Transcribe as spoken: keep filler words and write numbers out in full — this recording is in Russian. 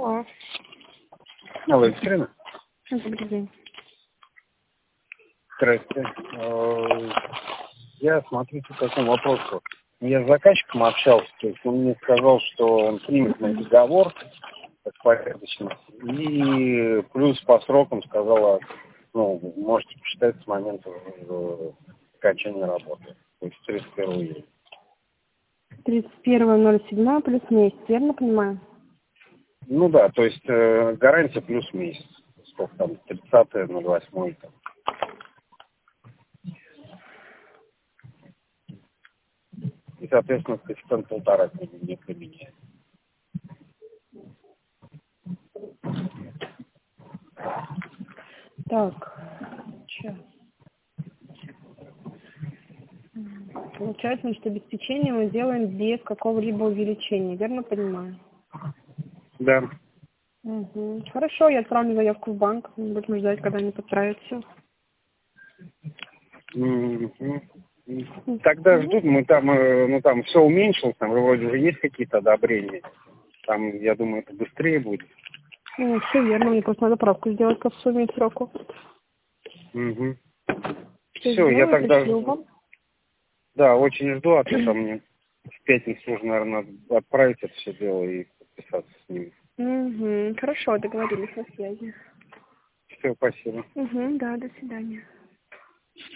Алло. Алло, Екатерина? Добрый день. Здравствуйте. Э, Я, смотрите, по какому вопросу. Я с заказчиком общался, то есть он мне сказал, что он примет мой договор как порядочно, и плюс по срокам сказала, ну, можете посчитать с момента э, окончания работы, то есть тридцать первого июля. тридцать первое ноль седьмое плюс месяц, верно понимаю? Ну да, то есть э, гарантия плюс месяц. Сколько там, тридцатое ноль восьмое там. И, соответственно, коэффициент полтора не применяет. Так, сейчас. Получается, что обеспечение мы делаем без какого-либо увеличения, верно понимаю? Да. Угу. Хорошо, я отправлю заявку в банк, будем ждать, когда они подправят все. Мгм. Тогда ждут, мы там, э, ну там все уменьшилось, там вроде уже есть какие-то одобрения. Там, я думаю, это быстрее будет. Ну, все верно, мне просто надо правку сделать по сумме и сроку. Угу. Все Все, я сделаю, тогда, пришлю вам. да, очень жду, а то там мне в пятницу уже, наверное, надо отправить это все дело и подписаться с ними. Угу. Хорошо, договорились, на связи. Все, спасибо. Угу, да, до свидания.